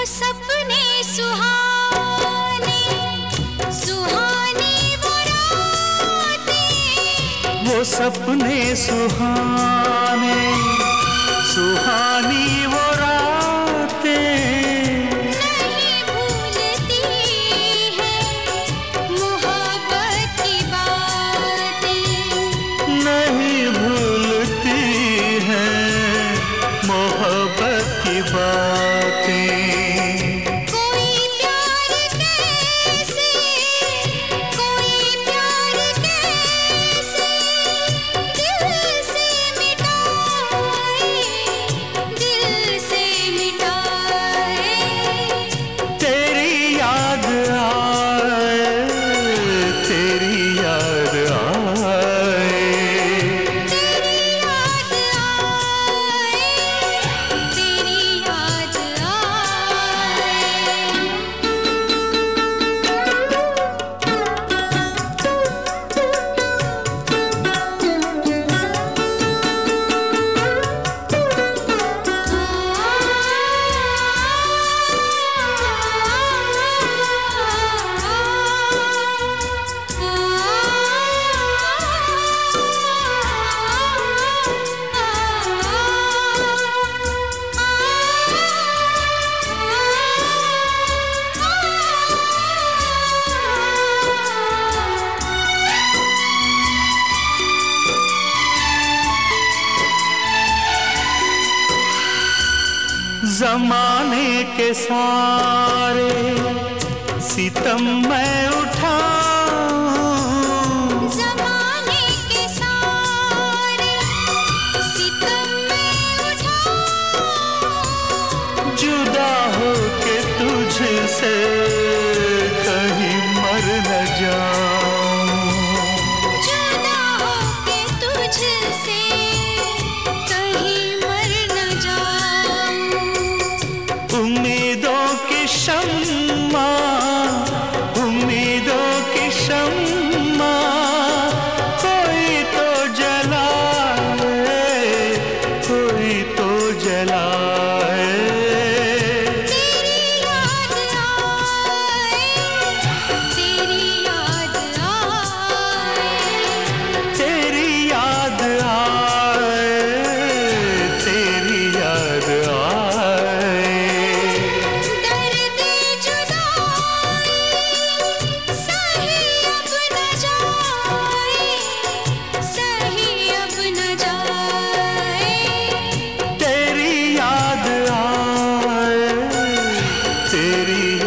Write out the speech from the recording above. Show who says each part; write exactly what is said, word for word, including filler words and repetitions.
Speaker 1: सपने सुहाने सुहाने वो रातें,
Speaker 2: वो सपने सुहाने सुहानी वो रातें
Speaker 1: नहीं भूलती है मोहब्बत की बातें,
Speaker 2: नहीं भूलती है मोहब्बत की बातें।
Speaker 1: कोई प्यार कैसे कोई प्यार कैसे दिल से मिटाए, दिल से मिटाए।
Speaker 2: तेरी याद आए, तेरी याद आए,
Speaker 1: तेरी याद आए, तेरी याद
Speaker 2: ज़माने के सारे सितम मैं उठाऊं,
Speaker 1: ज़माने के सारे सितम मैं उठाऊं,
Speaker 2: जुदा हो के तुझसे कहीं मर न जाऊं,
Speaker 1: जुदा होके तुझसे कहीं मर न जाऊं।
Speaker 2: उम्मीदों की शम्मा, उम्मीदों की शम्मा कोई तो जलाए, कोई तो जलाए।
Speaker 1: तेरी याद आए, तेरी याद आए,
Speaker 2: तेरी याद आए, तेरी याद आए।
Speaker 1: दर्द जुदाई सही अब न जाए, सही अब न जाए।
Speaker 2: तेरी याद आए, तेरी